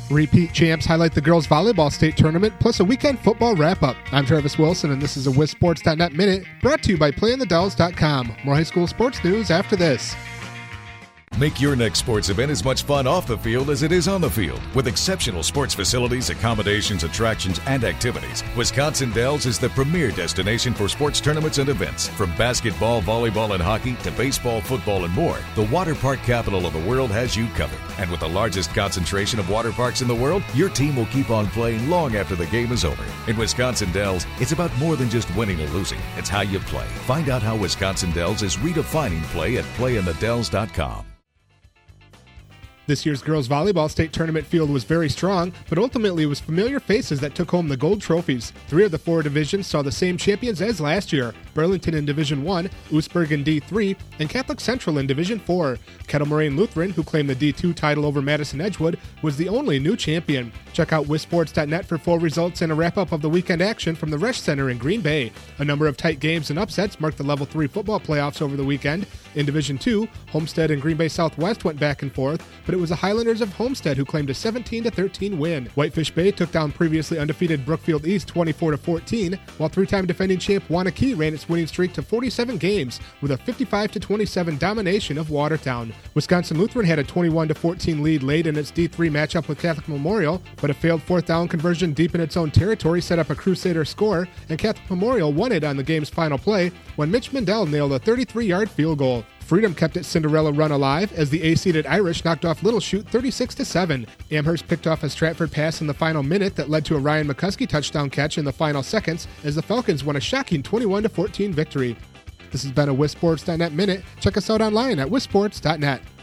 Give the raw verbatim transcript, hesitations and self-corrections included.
Repeat champs highlight the girls' volleyball state tournament, plus a weekend football wrap-up. I'm Travis Wilson, and this is a Wiz Sports dot net Minute, brought to you by Playing the Dells dot com. More high school sports news after this. Make your next sports event as much fun off the field as it is on the field. With exceptional sports facilities, accommodations, attractions, and activities, Wisconsin Dells is the premier destination for sports tournaments and events. From basketball, volleyball, and hockey to baseball, football, and more, the water park capital of the world has you covered. And with the largest concentration of water parks in the world, your team will keep on playing long after the game is over. In Wisconsin Dells, it's about more than just winning or losing. It's how you play. Find out how Wisconsin Dells is redefining play at play in the dells dot com. This year's girls' volleyball state tournament field was very strong, but ultimately it was familiar faces that took home the gold trophies. Three of the four divisions saw the same champions as last year: Burlington in Division one, Oostburg in D three, and Catholic Central in Division four. Kettle Moraine Lutheran, who claimed the D two title over Madison Edgewood, was the only new champion. Check out Wiz Sports dot net for full results and a wrap-up of the weekend action from the Resch Center in Green Bay. A number of tight games and upsets marked the Level three football playoffs over the weekend. In Division two, Homestead and Green Bay Southwest went back and forth, but it was the Highlanders of Homestead who claimed a seventeen to thirteen win. Whitefish Bay took down previously undefeated Brookfield East twenty-four to fourteen, while three-time defending champ Waunakee ran its winning streak to forty-seven games with a fifty-five to twenty-seven domination of Watertown. Wisconsin Lutheran had a twenty-one to fourteen lead late in its D three matchup with Catholic Memorial, but a failed fourth down conversion deep in its own territory set up a Crusader score, and Catholic Memorial won it on the game's final play when Mitch Mendel nailed a thirty-three-yard field goal. Freedom kept its Cinderella run alive as the A-seeded Irish knocked off Little Chute thirty-six to seven. Amherst picked off a Stratford pass in the final minute that led to a Ryan McCuskey touchdown catch in the final seconds as the Falcons won a shocking twenty-one to fourteen victory. This has been a Wiz Sports dot net Minute. Check us out online at Wiz Sports dot net.